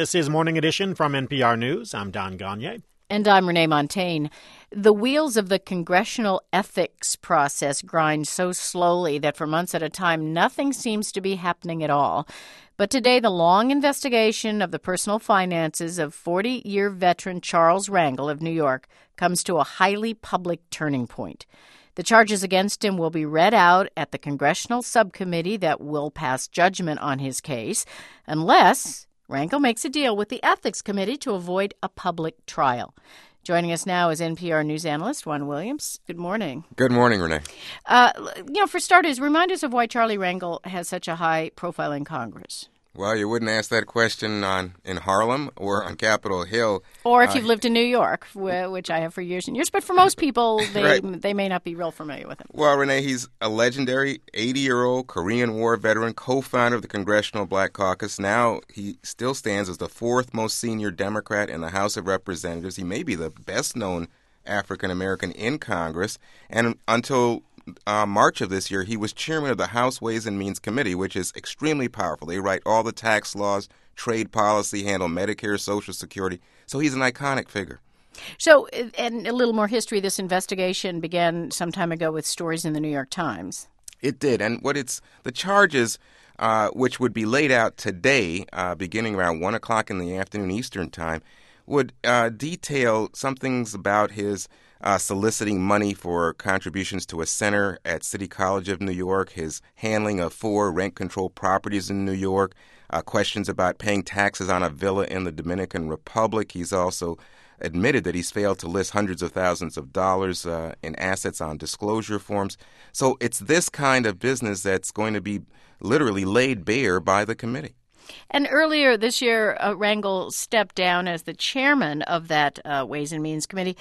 This is Morning Edition from NPR News. I'm Don Gagné. And I'm Renee Montagne. The wheels of the congressional ethics process grind so slowly that for months at a time, nothing seems to be happening at all. But today, the long investigation of the personal finances of 40-year veteran Charles Rangel of New York comes to a highly public turning point. The charges against him will be read out at the congressional subcommittee that will pass judgment on his case, unless Rangel makes a deal with the Ethics Committee to avoid a public trial. Joining us now is NPR News analyst Juan Williams. Good morning. Good morning, Renee. For starters, remind us of why Charlie Rangel has such a high profile in Congress. Well, you wouldn't ask that question in Harlem or on Capitol Hill. Or if you've lived in New York, which I have for years and years. But for most people, they may not be real familiar with him. Well, Renee, he's a legendary 80-year-old Korean War veteran, co-founder of the Congressional Black Caucus. Now he still stands as the fourth most senior Democrat in the House of Representatives. He may be the best-known African-American in Congress. And until March of this year, he was chairman of the House Ways and Means Committee, which is extremely powerful. They write all the tax laws, trade policy, handle Medicare, Social Security. So he's an iconic figure. So, and a little more history, this investigation began some time ago with stories in the New York Times. It did. And the charges, which would be laid out today, beginning around 1 o'clock in the afternoon Eastern Time, would detail some things about his soliciting money for contributions to a center at City College of New York, his handling of 4 rent-controlled properties in New York, questions about paying taxes on a villa in the Dominican Republic. He's also admitted that he's failed to list hundreds of thousands of dollars in assets on disclosure forms. So it's this kind of business that's going to be literally laid bare by the committee. And earlier this year, Rangel stepped down as the chairman of that Ways and Means Committee.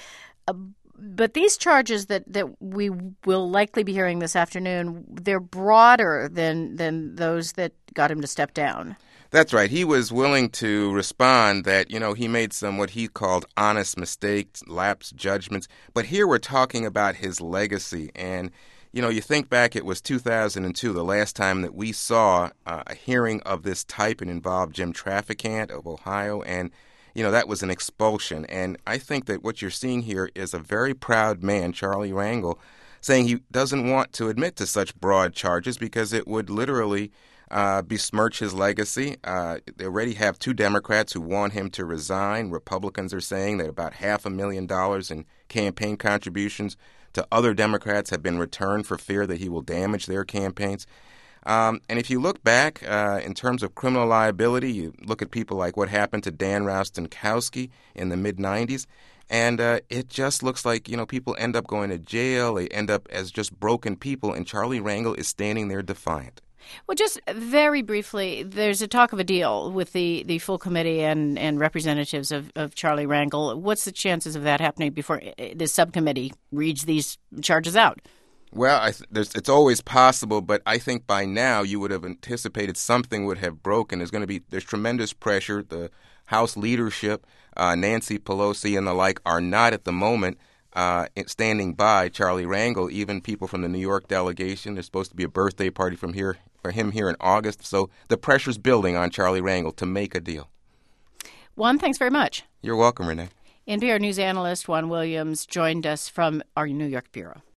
But these charges that we will likely be hearing this afternoon, they're broader than those that got him to step down. That's right. He was willing to respond that, he made some what he called honest mistakes, lapsed judgments. But here we're talking about his legacy. And, you think back, it was 2002, the last time that we saw a hearing of this type. It involved Jim Traficant of Ohio, and that was an expulsion. And I think that what you're seeing here is a very proud man, Charlie Rangel, saying he doesn't want to admit to such broad charges because it would literally besmirch his legacy. They already have 2 Democrats who want him to resign. Republicans are saying that about $500,000 in campaign contributions to other Democrats have been returned for fear that he will damage their campaigns. And if you look back in terms of criminal liability, you look at people like what happened to Dan Rostenkowski in the mid-'90s, and it just looks like, people end up going to jail. They end up as just broken people, and Charlie Rangel is standing there defiant. Well, just very briefly, there's a talk of a deal with the full committee and representatives of Charlie Rangel. What's the chances of that happening before the subcommittee reads these charges out? Well, it's always possible, but I think by now you would have anticipated something would have broken. There's tremendous pressure. The House leadership, Nancy Pelosi and the like, are not at the moment standing by Charlie Rangel. Even people from the New York delegation. There's supposed to be a birthday party for him here in August. So the pressure's building on Charlie Rangel to make a deal. Juan, thanks very much. You're welcome, Renee. NPR News analyst Juan Williams joined us from our New York bureau.